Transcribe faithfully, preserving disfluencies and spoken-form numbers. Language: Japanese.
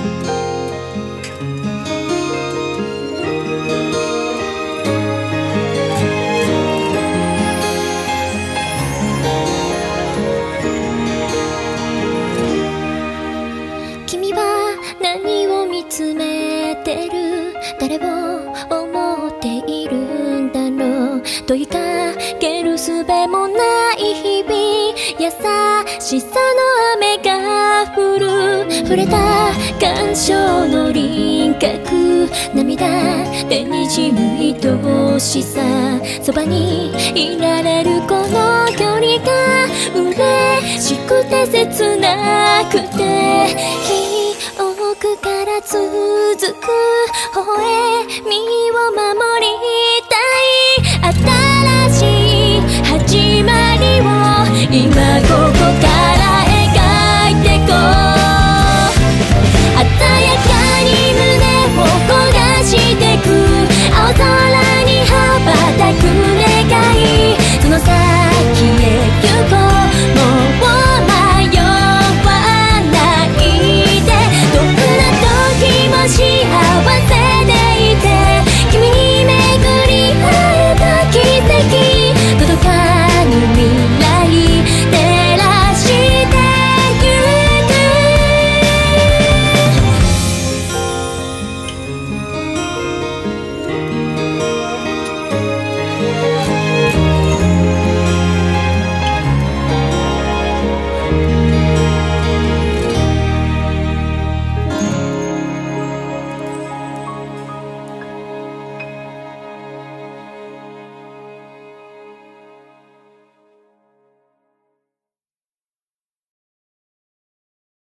君は何を見つめてる？誰を思っているんだろう？問いかける術もない日々、優しさの雨が降る。触れた感傷の輪郭、涙でにじむ愛しさ、そばにいられるこの距離が嬉しくて切なくて、記憶から続く微笑み